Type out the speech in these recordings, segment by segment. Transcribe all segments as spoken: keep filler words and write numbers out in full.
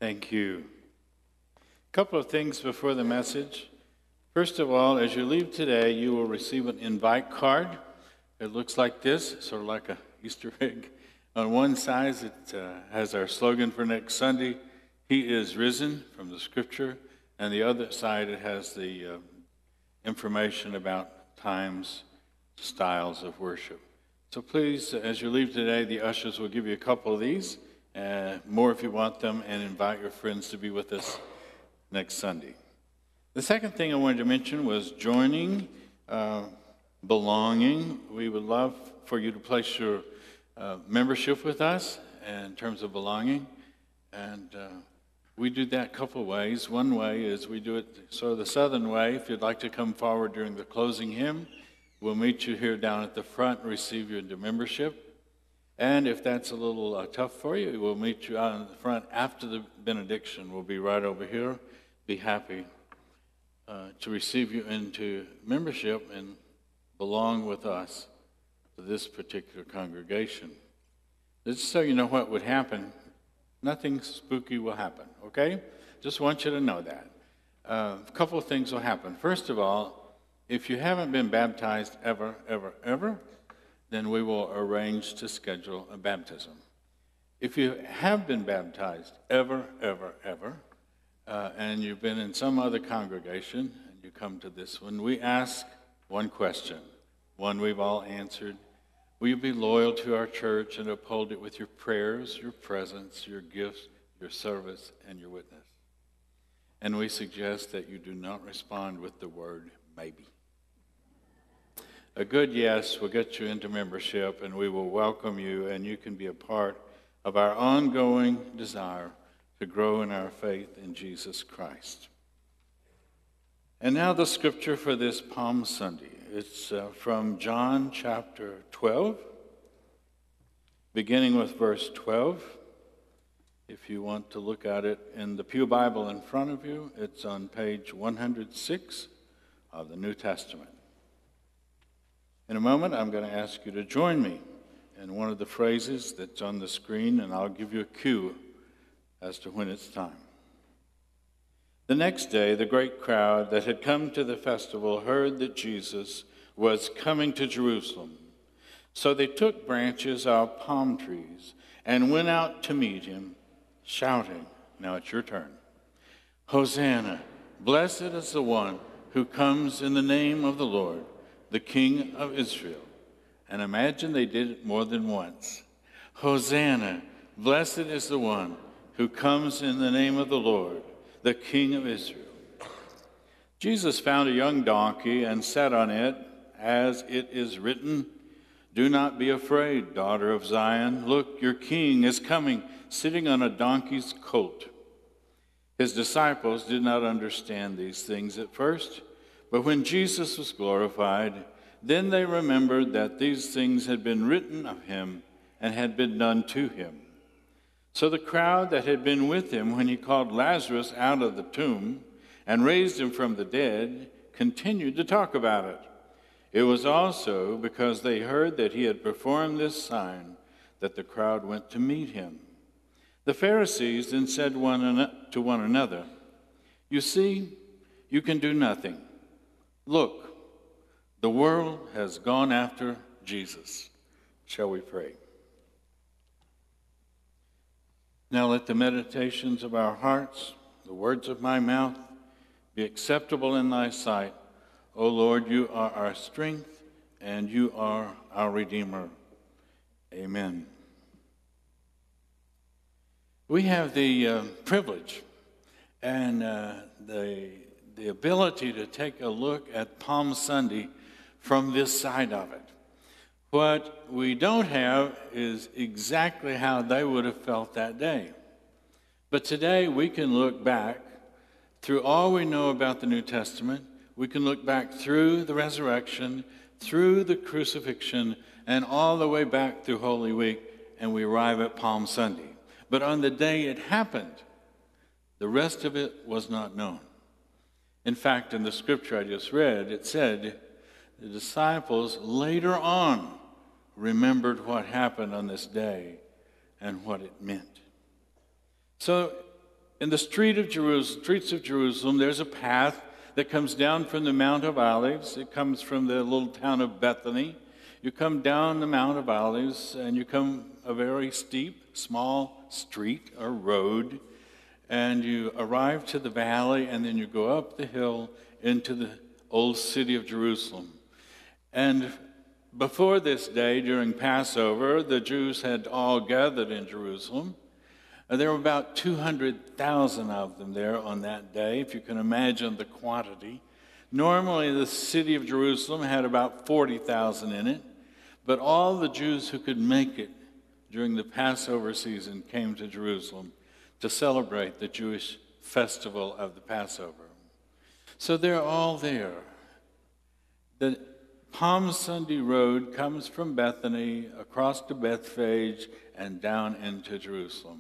Thank you. A couple of things before the message. First of all, as you leave today, you will receive an invite card. It looks like this, sort of like an Easter egg. On one side, it uh, has our slogan for next Sunday, He is risen, from the scripture. And the other side, it has the uh, information about times, styles of worship. So please, as you leave today, the ushers will give you a couple of these, uh, more if you want them, and invite your friends to be with us next Sunday. The second thing I wanted to mention was joining, uh, belonging. We would love for you to place your uh, membership with us in terms of belonging. And uh, we do that a couple of ways. One way is we do it sort of the Southern way. If you'd like to come forward during the closing hymn, we'll meet you here down at the front and receive you into membership. And if that's a little uh, tough for you, we'll meet you out in the front after the benediction. We'll be right over here. Be happy uh, to receive you into membership and belong with us to this particular congregation. Just so you know what would happen, nothing spooky will happen, okay? Just want you to know that. Uh, a couple of things will happen. First of all, if you haven't been baptized ever, ever, ever, then we will arrange to schedule a baptism. If you have been baptized ever, ever, ever, uh, and you've been in some other congregation, and you come to this one, we ask one question, one we've all answered. Will you be loyal to our church and uphold it with your prayers, your presence, your gifts, your service, and your witness? And we suggest that you do not respond with the word maybe. A good yes will get you into membership, and we will welcome you, and you can be a part of our ongoing desire to grow in our faith in Jesus Christ. And now the scripture for this Palm Sunday. It's uh, from John chapter twelve, beginning with verse twelve. If you want to look at it in the Pew Bible in front of you, it's on page one hundred six of the New Testament. In a moment, I'm going to ask you to join me in one of the phrases that's on the screen, and I'll give you a cue as to when it's time. The next day, the great crowd that had come to the festival heard that Jesus was coming to Jerusalem. So they took branches of palm trees and went out to meet him, shouting, now it's your turn, Hosanna, blessed is the one who comes in the name of the Lord, the King of Israel. And imagine they did it more than once. Hosanna, blessed is the one who comes in the name of the Lord, the King of Israel. Jesus found a young donkey and sat on it, as it is written, do not be afraid, daughter of Zion. Look, your king is coming, sitting on a donkey's colt. His disciples did not understand these things at first, but when Jesus was glorified, then they remembered that these things had been written of him and had been done to him. So the crowd that had been with him when he called Lazarus out of the tomb and raised him from the dead continued to talk about it. It was also because they heard that he had performed this sign that the crowd went to meet him. The Pharisees then said one to one another, you see, you can do nothing. Look, the world has gone after Jesus. Shall we pray? Now let the meditations of our hearts, the words of my mouth, be acceptable in thy sight. O Lord, you are our strength, and you are our Redeemer. Amen. We have the uh, privilege and uh, the, the ability to take a look at Palm Sunday from this side of it. What we don't have is exactly how they would have felt that day. But today we can look back through all we know about the New Testament. We can look back through the resurrection, through the crucifixion, and all the way back through Holy Week, and we arrive at Palm Sunday. But on the day it happened, the rest of it was not known. In fact, in the scripture I just read, it said the disciples later on remembered what happened on this day and what it meant. So in the street of Jerusalem, streets of Jerusalem, there's a path that comes down from the Mount of Olives. It comes from the little town of Bethany. You come down the Mount of Olives, and you come a very steep, small street or road, and you arrive to the valley, and then you go up the hill into the old city of Jerusalem. And before this day, during Passover, the Jews had all gathered in Jerusalem. There were about two hundred thousand of them there on that day, if you can imagine the quantity. Normally, the city of Jerusalem had about forty thousand in it, but all the Jews who could make it during the Passover season came to Jerusalem to celebrate the Jewish festival of the Passover. So they're all there. The Palm Sunday road comes from Bethany across to Bethphage and down into Jerusalem.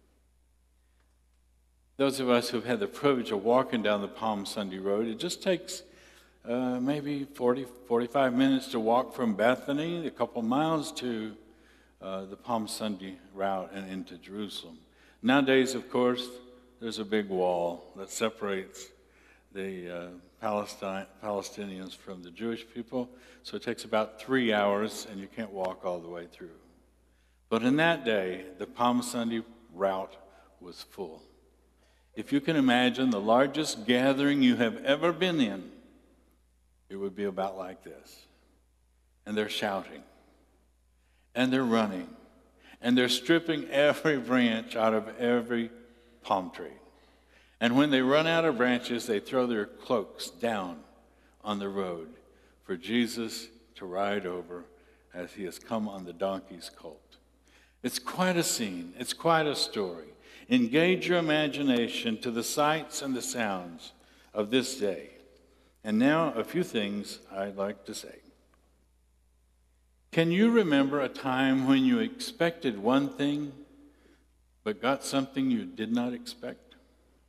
Those of us who've had the privilege of walking down the Palm Sunday road, it just takes uh, maybe forty, forty-five minutes to walk from Bethany, a couple miles to uh, the Palm Sunday route and into Jerusalem. Nowadays, of course, there's a big wall that separates the uh, Palestine, Palestinians from the Jewish people, so it takes about three hours, and you can't walk all the way through. But in that day, the Palm Sunday route was full. If you can imagine the largest gathering you have ever been in, it would be about like this. And they're shouting, and they're running, and they're stripping every branch out of every palm tree. And when they run out of branches, they throw their cloaks down on the road for Jesus to ride over as he has come on the donkey's colt. It's quite a scene. It's quite a story. Engage your imagination to the sights and the sounds of this day. And now, a few things I'd like to say. Can you remember a time when you expected one thing, but got something you did not expect?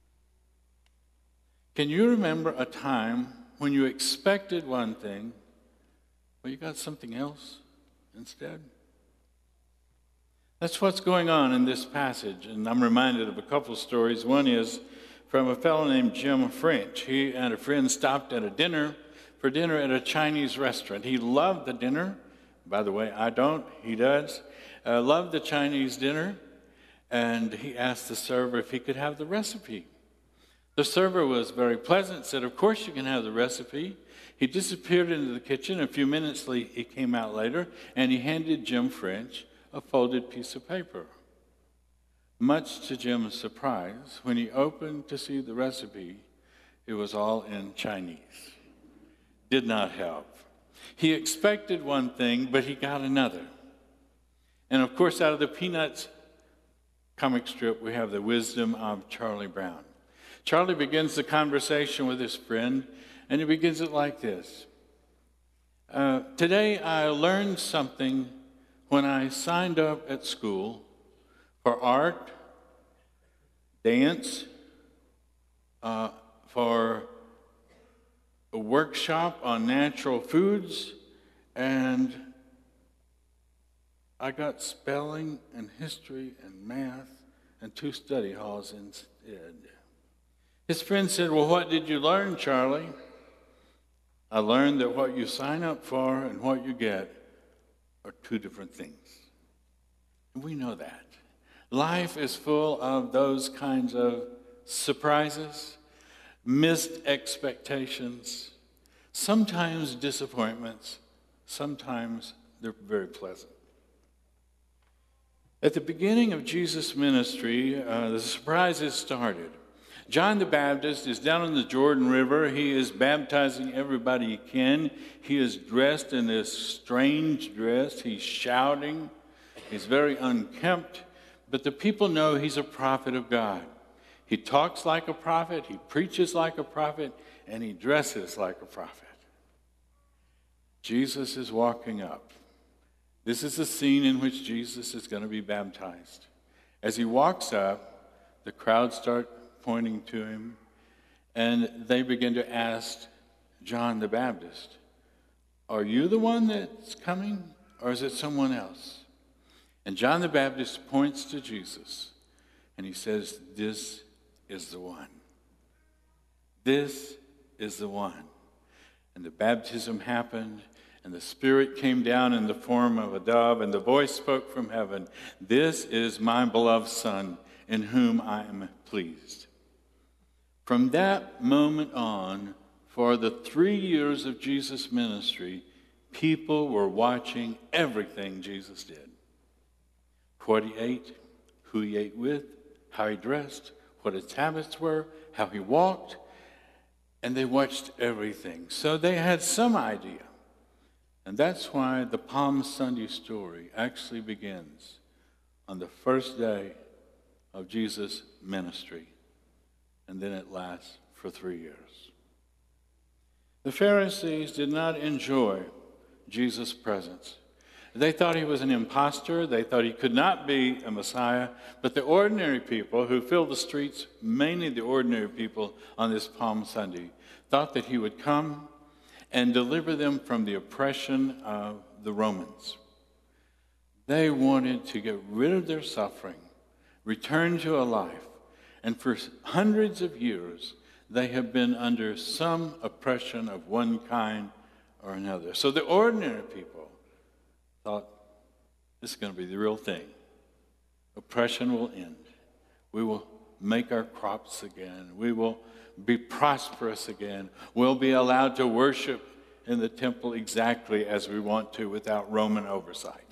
Can you remember a time when you expected one thing, but you got something else instead? That's what's going on in this passage, and I'm reminded of a couple stories. One is from a fellow named Jim French. He and a friend stopped at a dinner for dinner at a Chinese restaurant. He loved the dinner. By the way, I don't. He does. Uh, loved the Chinese dinner, and he asked the server if he could have the recipe. The server was very pleasant, said, "Of course you can have the recipe." He disappeared into the kitchen. A few minutes he came out later, and he handed Jim French a folded piece of paper. Much to Jim's surprise, when he opened to see the recipe, it was all in Chinese. Did not help. He expected one thing, but he got another. And of course, out of the Peanuts comic strip, we have the wisdom of Charlie Brown. Charlie begins the conversation with his friend, and he begins it like this. Uh, Today I learned something when I signed up at school for art, dance, uh, for a workshop on natural foods, and I got spelling and history and math and two study halls instead. His friend said, "Well, what did you learn, Charlie?" "I learned that what you sign up for and what you get are two different things." And we know that. Life is full of those kinds of surprises, missed expectations, sometimes disappointments, sometimes they're very pleasant. At the beginning of Jesus' ministry, uh, the surprises started. John the Baptist is down in the Jordan River. He is baptizing everybody he can. He is dressed in this strange dress. He's shouting. He's very unkempt. But the people know he's a prophet of God. He talks like a prophet. He preaches like a prophet. And he dresses like a prophet. Jesus is walking up. This is the scene in which Jesus is going to be baptized. As he walks up, the crowd start pointing to him, and they begin to ask John the Baptist, "Are you the one that's coming, or is it someone else?" And John the Baptist points to Jesus, and he says, "This is the one. This is the one. And the baptism happened, and the Spirit came down in the form of a dove, and the voice spoke from heaven, "This is my beloved Son, in whom I am pleased." From that moment on, for the three years of Jesus' ministry, people were watching everything Jesus did. What he ate, who he ate with, how he dressed, what his habits were, how he walked, and they watched everything. So they had some idea. And that's why the Palm Sunday story actually begins on the first day of Jesus' ministry, and then it lasts for three years. The Pharisees did not enjoy Jesus' presence. They thought he was an imposter. They thought he could not be a Messiah. But the ordinary people who filled the streets, mainly the ordinary people on this Palm Sunday, thought that he would come and deliver them from the oppression of the Romans. They wanted to get rid of their suffering, return to a life, and for hundreds of years, they have been under some oppression of one kind or another. So the ordinary people thought, this is going to be the real thing. Oppression will end. We will make our crops again. We will be prosperous again. We'll be allowed to worship in the temple exactly as we want to without Roman oversight.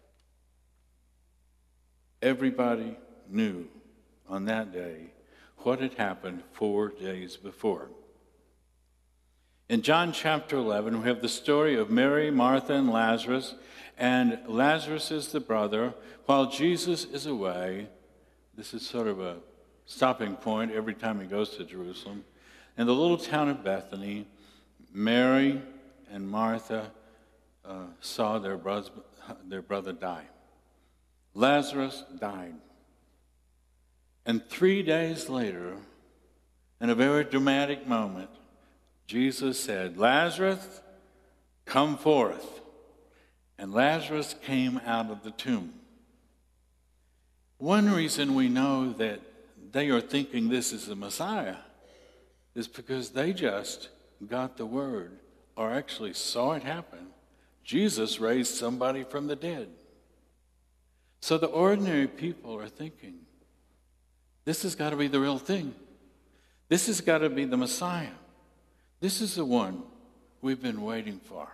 Everybody knew on that day what had happened four days before. In John chapter eleven, we have the story of Mary, Martha, and Lazarus. And Lazarus is the brother. While Jesus is away, this is sort of a stopping point every time he goes to Jerusalem. In the little town of Bethany, Mary and Martha uh, saw their brother, their brother die. Lazarus died. And three days later, in a very dramatic moment, Jesus said, "Lazarus, come forth." And Lazarus came out of the tomb. One reason we know that they are thinking this is the Messiah is because they just got the word, or actually saw it happen. Jesus raised somebody from the dead. So the ordinary people are thinking, this has got to be the real thing. This has got to be the Messiah. This is the one we've been waiting for.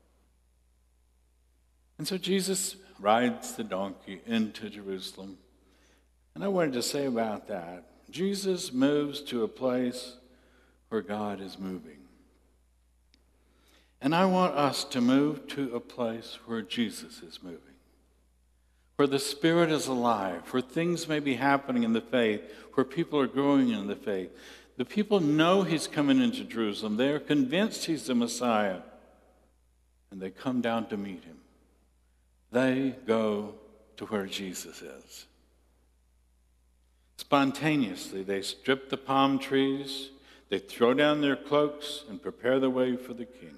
And so Jesus rides the donkey into Jerusalem. And I wanted to say about that, Jesus moves to a place where God is moving. And I want us to move to a place where Jesus is moving, where the Spirit is alive, where things may be happening in the faith, where people are growing in the faith. The people know he's coming into Jerusalem. They are convinced he's the Messiah, and they come down to meet him. They go to where Jesus is. Spontaneously, they strip the palm trees, they throw down their cloaks, and prepare the way for the king.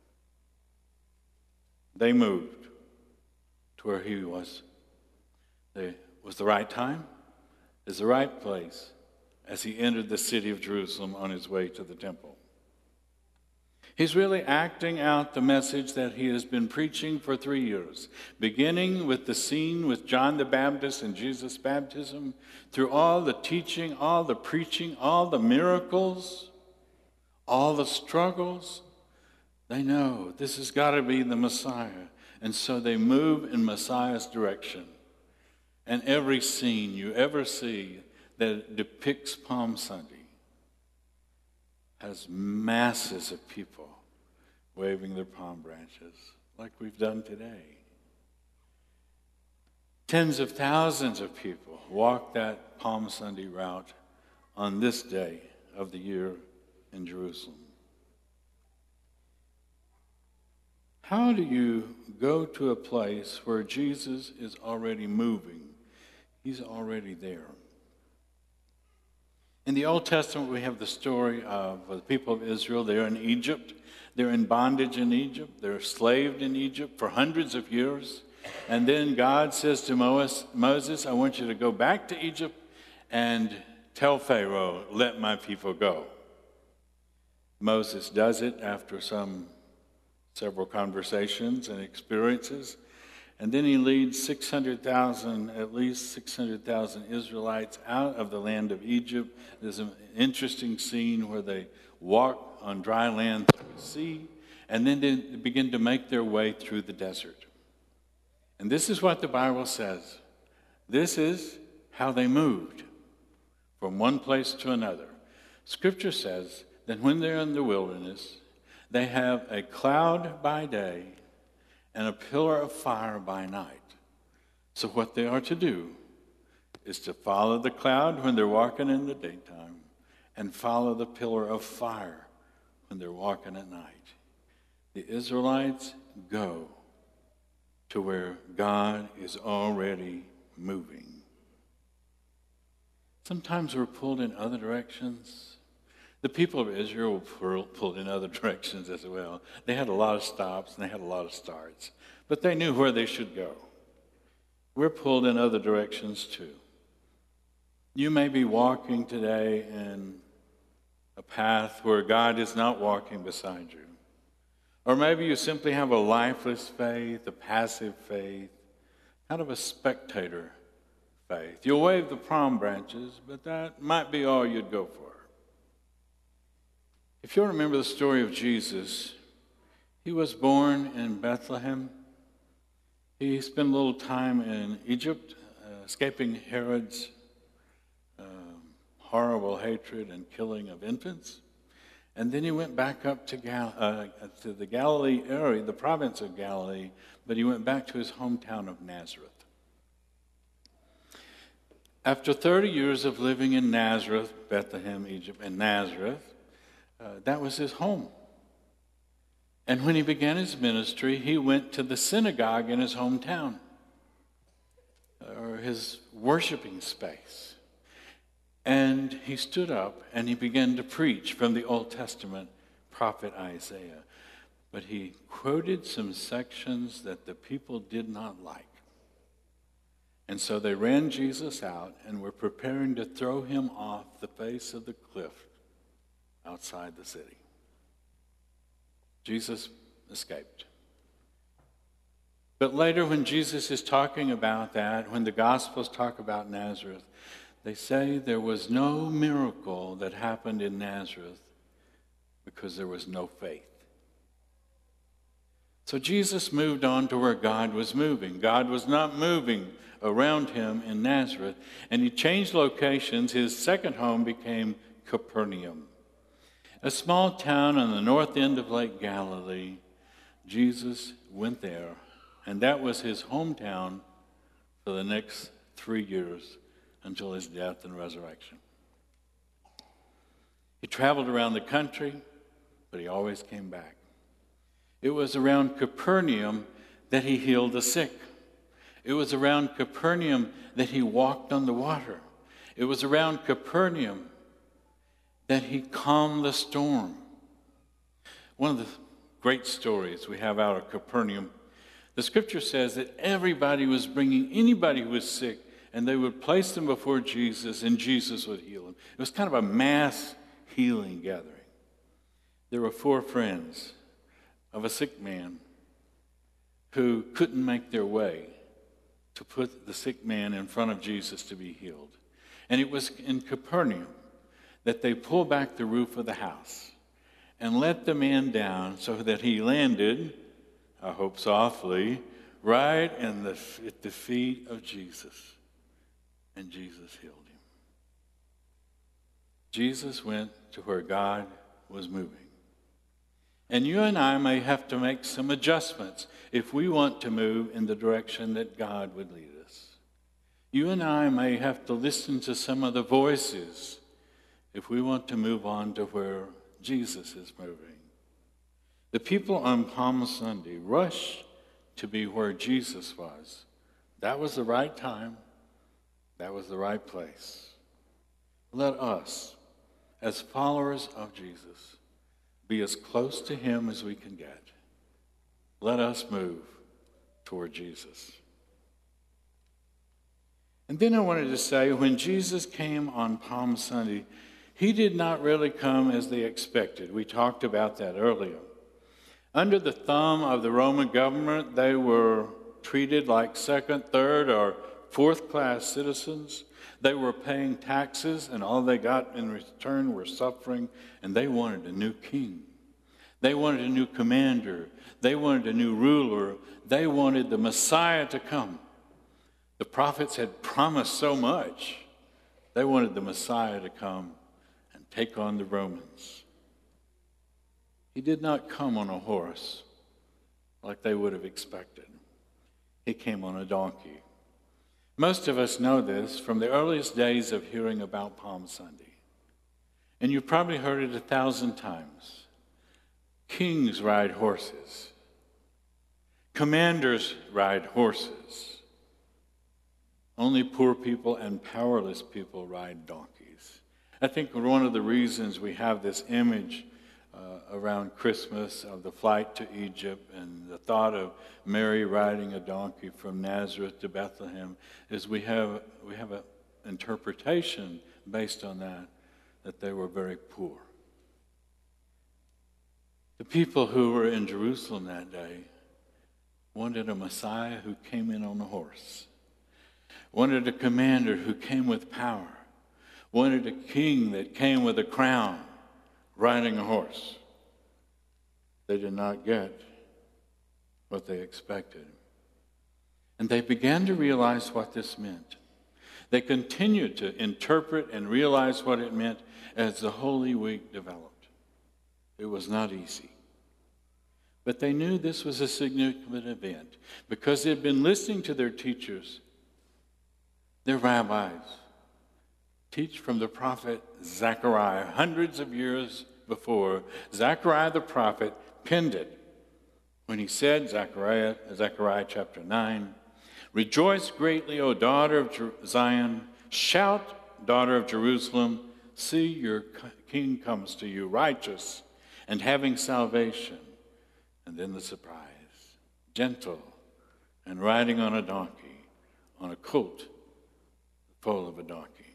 They moved to where he was. It was the right time, it was the right place, as he entered the city of Jerusalem on his way to the temple. He's really acting out the message that he has been preaching for three years, beginning with the scene with John the Baptist and Jesus' baptism, through all the teaching, all the preaching, all the miracles, all the struggles. They know this has got to be the Messiah, and so they move in Messiah's direction. And every scene you ever see that depicts Palm Sunday has masses of people waving their palm branches like we've done today. Tens of thousands of people walk that Palm Sunday route on this day of the year in Jerusalem. How do you go to a place where Jesus is already moving? He's already there. In the Old Testament, we have the story of the people of Israel. They're in Egypt. They're in bondage in Egypt. They're enslaved in Egypt for hundreds of years. And then God says to Moses, I want you to go back to Egypt and tell Pharaoh, let my people go. Moses does it after some several conversations and experiences. And then he leads six hundred thousand, at least six hundred thousand Israelites out of the land of Egypt. There's an interesting scene where they walk on dry land through the sea, and then they begin to make their way through the desert. And this is what the Bible says. This is how they moved from one place to another. Scripture says that when they're in the wilderness, they have a cloud by day and a pillar of fire by night. So what they are to do is to follow the cloud when they're walking in the daytime and follow the pillar of fire when they're walking at night. The Israelites go to where God is already moving. Sometimes we're pulled in other directions. The people of Israel were pulled in other directions as well. They had a lot of stops and they had a lot of starts, but they knew where they should go. We're pulled in other directions too. You may be walking today in a path where God is not walking beside you. Or maybe you simply have a lifeless faith, a passive faith, kind of a spectator faith. You'll wave the palm branches, but that might be all you'd go for. If you remember the story of Jesus, he was born in Bethlehem. He spent a little time in Egypt, uh, escaping Herod's uh, horrible hatred and killing of infants. And then he went back up to, Gal- uh, to the Galilee area, the province of Galilee, but he went back to his hometown of Nazareth. After thirty years of living in Nazareth, Bethlehem, Egypt, and Nazareth, uh, that was his home. And when he began his ministry, he went to the synagogue in his hometown, or his worshiping space. And he stood up and he began to preach from the Old Testament prophet Isaiah. But he quoted some sections that the people did not like. And so they ran Jesus out and were preparing to throw him off the face of the cliff outside the city. Jesus escaped. But later, when Jesus is talking about that, when the Gospels talk about Nazareth, they say there was no miracle that happened in Nazareth because there was no faith. So Jesus moved on to where God was moving. God was not moving around him in Nazareth, and he changed locations. His second home became Capernaum, a small town on the north end of Lake Galilee. Jesus went there, and that was his hometown for the next three years until his death and resurrection. He traveled around the country, but he always came back. It was around Capernaum that he healed the sick. It was around Capernaum that he walked on the water. It was around Capernaum that he calmed the storm. One of the great stories we have out of Capernaum, the scripture says that everybody was bringing anybody who was sick, and they would place them before Jesus, and Jesus would heal them. It was kind of a mass healing gathering. There were four friends of a sick man who couldn't make their way to put the sick man in front of Jesus to be healed. And it was in Capernaum that they pulled back the roof of the house and let the man down so that he landed, I hope softly, right in the, at the feet of Jesus. And Jesus healed him. Jesus went to where God was moving. And you and I may have to make some adjustments if we want to move in the direction that God would lead us. You and I may have to listen to some of the voices if we want to move on to where Jesus is moving. The people on Palm Sunday rushed to be where Jesus was. That was the right time. That was the right place. Let us, as followers of Jesus, be as close to him as we can get. Let us move toward Jesus. And then I wanted to say, when Jesus came on Palm Sunday, he did not really come as they expected. We talked about that earlier. Under the thumb of the Roman government, they were treated like second, third, or fourth-class citizens. They were paying taxes, and all they got in return were suffering, and they wanted a new king. They wanted a new commander. They wanted a new ruler. They wanted the Messiah to come. The prophets had promised so much. They wanted the Messiah to come and take on the Romans. He did not come on a horse like they would have expected. He came on a donkey. Most of us know this from the earliest days of hearing about Palm Sunday. And you've probably heard it a thousand times. Kings ride horses. Commanders ride horses. Only poor people and powerless people ride donkeys. I think one of the reasons we have this image uh, around Christmas of the flight to Egypt and the thought of Mary riding a donkey from Nazareth to Bethlehem is we have we have an interpretation based on that, that they were very poor. The people who were in Jerusalem that day wanted a Messiah who came in on a horse, wanted a commander who came with power, wanted a king that came with a crown, riding a horse. They did not get what they expected. And they began to realize what this meant. They continued to interpret and realize what it meant as the Holy Week developed. It was not easy. But they knew this was a significant event because they had been listening to their teachers, their rabbis, teach from the prophet Zechariah. Hundreds of years before, Zechariah the prophet penned it when he said, Zechariah, Zechariah chapter nine, "Rejoice greatly, O daughter of Zion. Shout, daughter of Jerusalem. See, your king comes to you, righteous and having salvation." And then the surprise, gentle and riding on a donkey, on a colt, the foal of a donkey.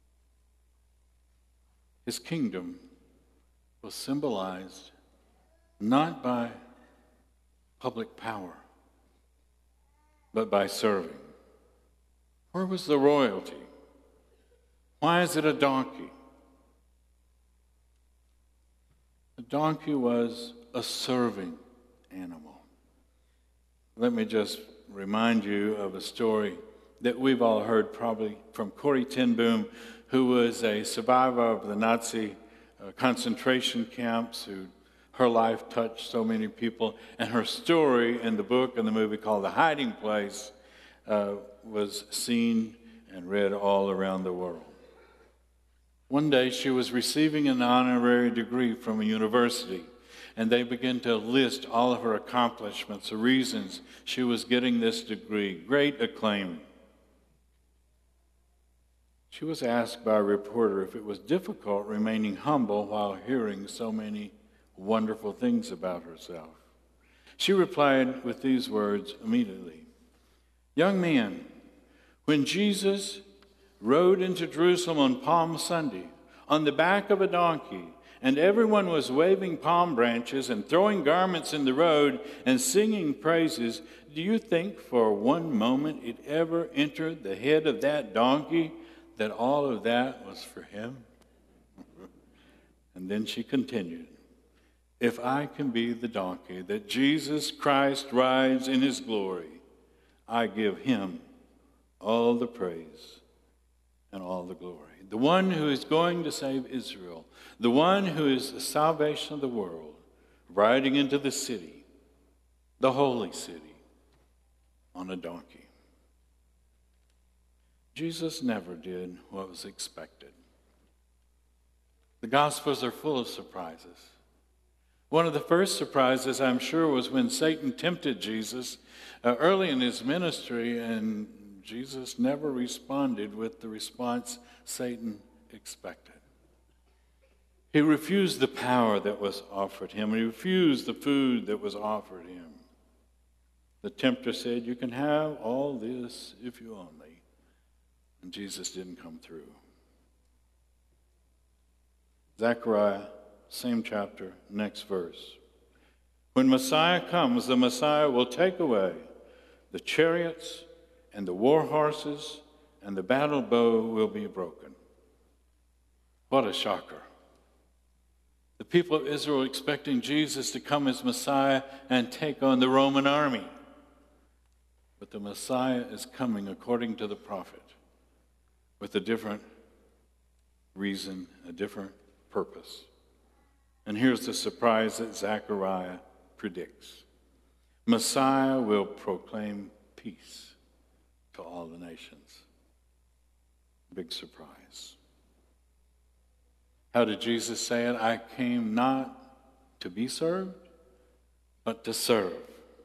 His kingdom was symbolized not by public power, but by serving. Where was the royalty? Why is it a donkey? The donkey was a serving animal. Let me just remind you of a story that we've all heard probably from Corrie ten Boom, who was a survivor of the Nazi uh, concentration camps, who her life touched so many people, and her story in the book and the movie called The Hiding Place uh, was seen and read all around the world. One day she was receiving an honorary degree from a university, and they began to list all of her accomplishments, the reasons she was getting this degree, great acclaim. She was asked by a reporter if it was difficult remaining humble while hearing so many wonderful things about herself. She replied with these words immediately, "Young man, when Jesus rode into Jerusalem on Palm Sunday on the back of a donkey, and everyone was waving palm branches and throwing garments in the road and singing praises, do you think for one moment it ever entered the head of that donkey that all of that was for him?" And then she continued, "If I can be the donkey that Jesus Christ rides in his glory, I give him all the praise and all the glory." The one who is going to save Israel, the one who is the salvation of the world, riding into the city, the holy city, on a donkey. Jesus never did what was expected. The Gospels are full of surprises. One of the first surprises, I'm sure, was when Satan tempted Jesus uh, early in his ministry, and Jesus never responded with the response Satan expected. He refused the power that was offered him. He refused the food that was offered him. The tempter said, "You can have all this if you only and Jesus didn't come through. Zechariah, same chapter, next verse. When Messiah comes, the Messiah will take away the chariots and the war horses, and the battle bow will be broken. What a shocker. The people of Israel were expecting Jesus to come as Messiah and take on the Roman army. But the Messiah is coming according to the prophet with a different reason, a different purpose. And here's the surprise that Zechariah predicts. Messiah will proclaim peace to all the nations. Big surprise. How did Jesus say it? I came not to be served, but to serve.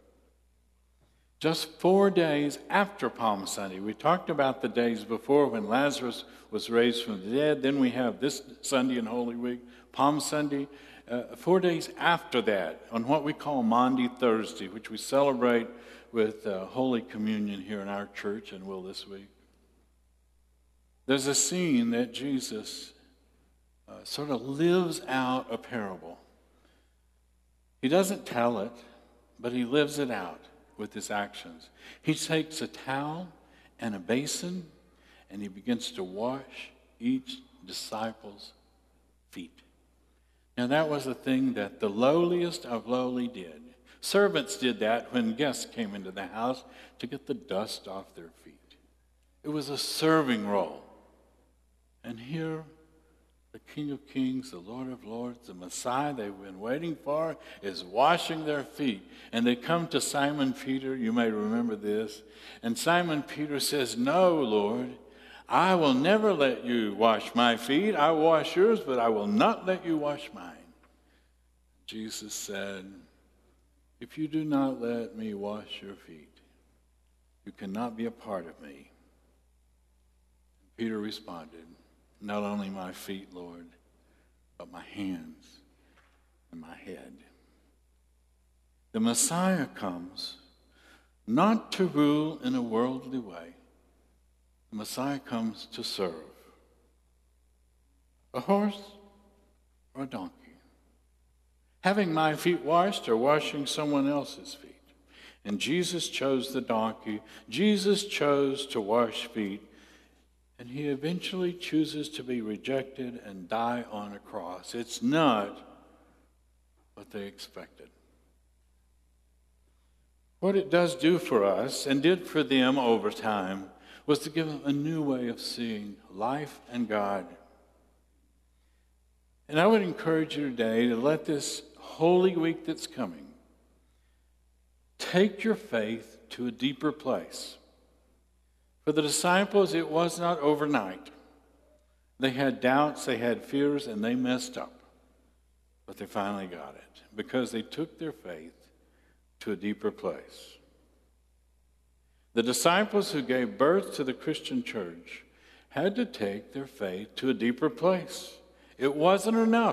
Just four days after Palm Sunday, we talked about the days before when Lazarus was raised from the dead. Then we have this Sunday in Holy Week, Palm Sunday. Uh, four days after that, on what we call Maundy Thursday, which we celebrate with uh, Holy Communion here in our church and will this week. There's a scene that Jesus uh, sort of lives out a parable. He doesn't tell it, but he lives it out with his actions. He takes a towel and a basin, and he begins to wash each disciple's feet. Now, that was a thing that the lowliest of lowly did. Servants did that when guests came into the house to get the dust off their feet. It was a serving role. And here, the King of Kings, the Lord of Lords, the Messiah they've been waiting for is washing their feet. And they come to Simon Peter, you may remember this, and Simon Peter says, "No, Lord, I will never let you wash my feet. I wash yours, but I will not let you wash mine." Jesus said, "If you do not let me wash your feet, you cannot be a part of me." Peter responded, "Not only my feet, Lord, but my hands and my head." The Messiah comes not to rule in a worldly way. The Messiah comes to serve. A horse or a donkey? Having my feet washed or washing someone else's feet? And Jesus chose the donkey. Jesus chose to wash feet. And he eventually chooses to be rejected and die on a cross. It's not what they expected. What it does do for us, and did for them over time, was to give them a new way of seeing life and God. And I would encourage you today to let this Holy Week that's coming take your faith to a deeper place. For the disciples, it was not overnight. They had doubts, they had fears, and they messed up. But they finally got it because they took their faith to a deeper place. The disciples who gave birth to the Christian church had to take their faith to a deeper place. It wasn't enough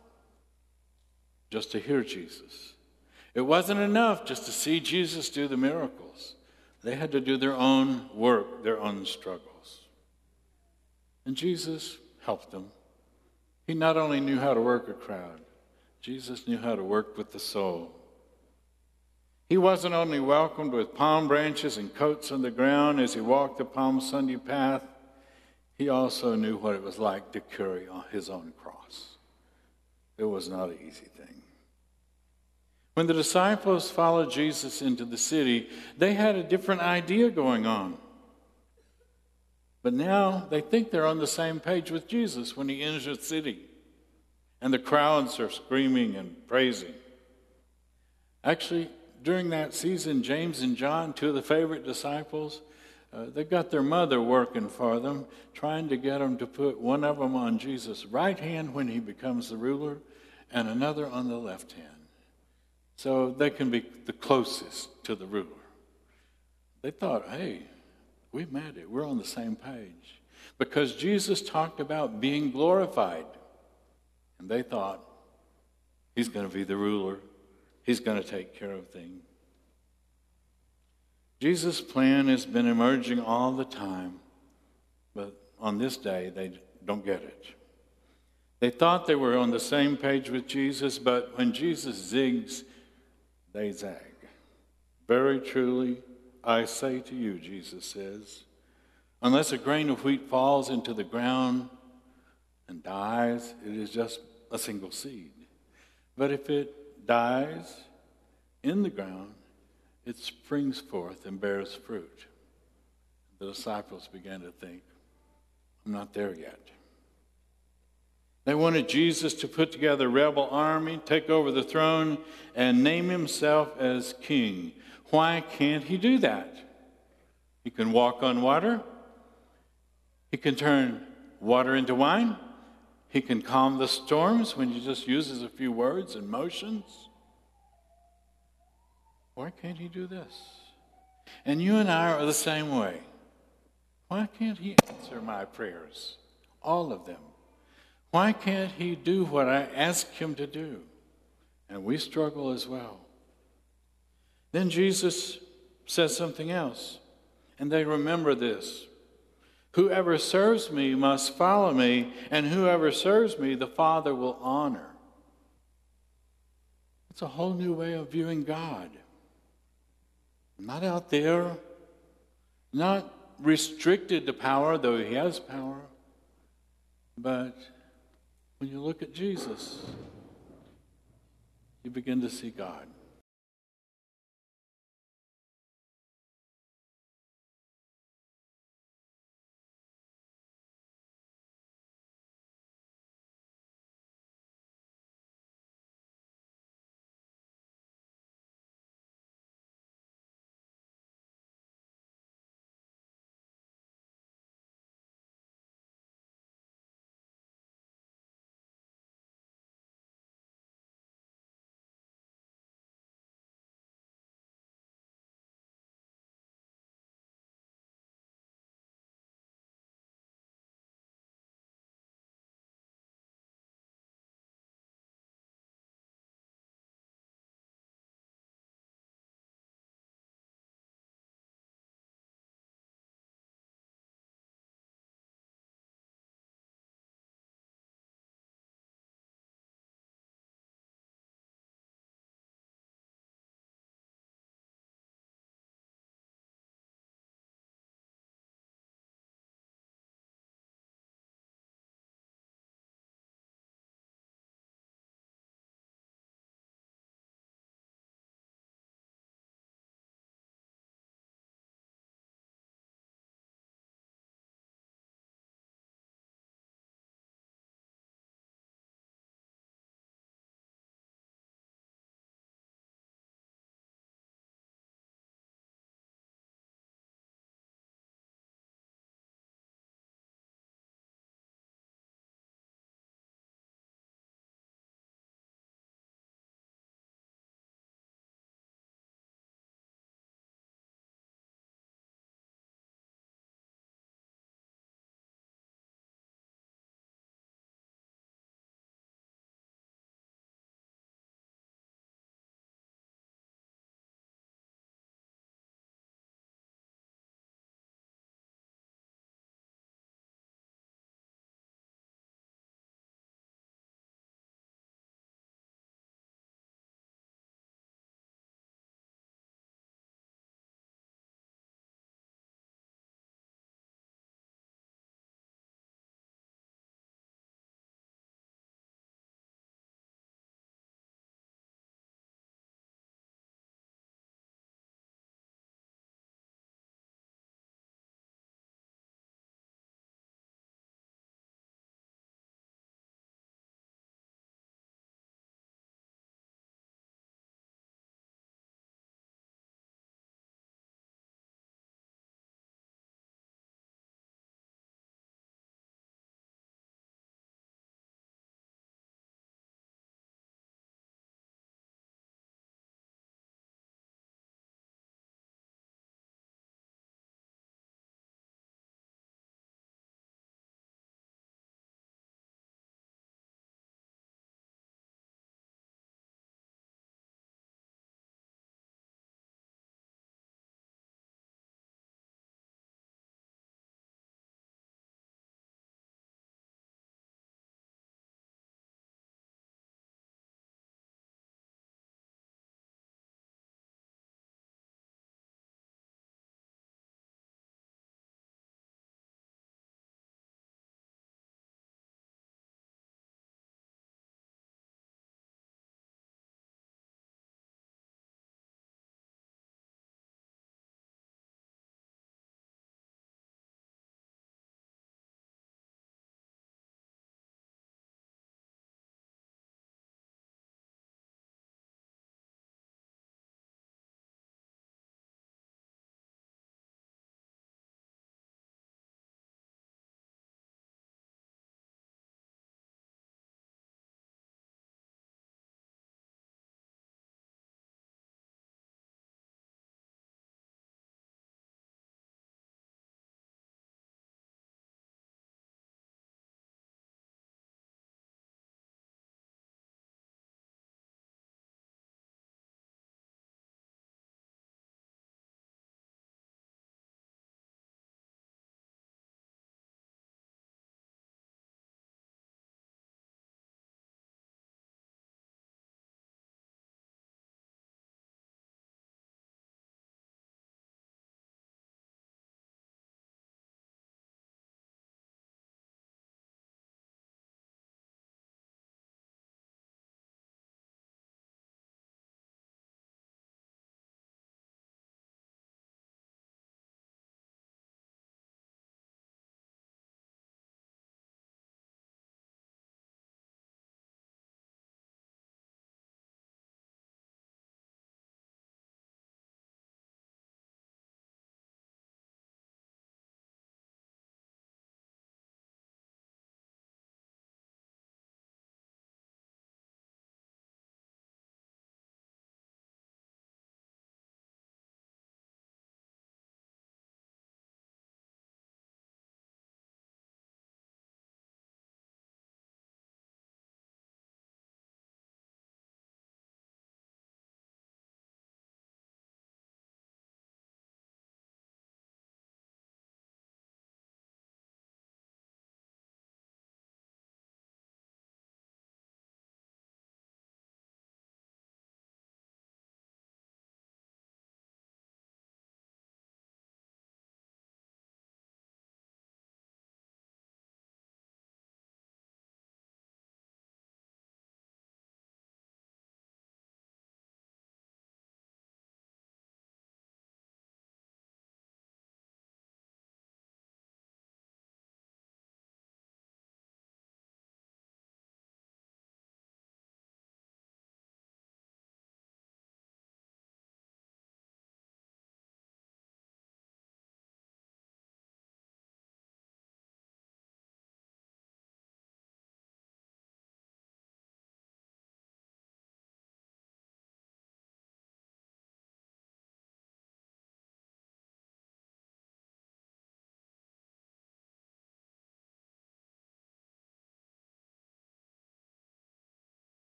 just to hear Jesus. It wasn't enough just to see Jesus do the miracles. They had to do their own work, their own struggles. And Jesus helped them. He not only knew how to work a crowd, Jesus knew how to work with the soul. He wasn't only welcomed with palm branches and coats on the ground as he walked the Palm Sunday path, he also knew what it was like to carry his own cross. It was not an easy thing. When the disciples followed Jesus into the city, they had a different idea going on. But now they think they're on the same page with Jesus when he enters the city. And the crowds are screaming and praising. Actually, during that season, James and John, two of the favorite disciples, uh, they got their mother working for them, trying to get them to put one of them on Jesus' right hand when he becomes the ruler, and another on the left hand, so they can be the closest to the ruler. They thought, hey, we made it. We're on the same page. Because Jesus talked about being glorified. And they thought, he's going to be the ruler. He's going to take care of things. Jesus' plan has been emerging all the time. But on this day, they don't get it. They thought they were on the same page with Jesus, but when Jesus zigs, they zag. Very truly, I say to you, Jesus says, unless a grain of wheat falls into the ground and dies, it is just a single seed. But if it dies in the ground, it springs forth and bears fruit. The disciples began to think, I'm not there yet. They wanted Jesus to put together a rebel army, take over the throne, and name himself as king. Why can't he do that? He can walk on water. He can turn water into wine. He can calm the storms when he just uses a few words and motions. Why can't he do this? And you and I are the same way. Why can't he answer my prayers? All of them. Why can't he do what I ask him to do? And we struggle as well. Then Jesus says something else, and they remember this. Whoever serves me must follow me, and whoever serves me, the Father will honor. It's a whole new way of viewing God. Not out there, not restricted to power, though he has power, but when you look at Jesus, you begin to see God.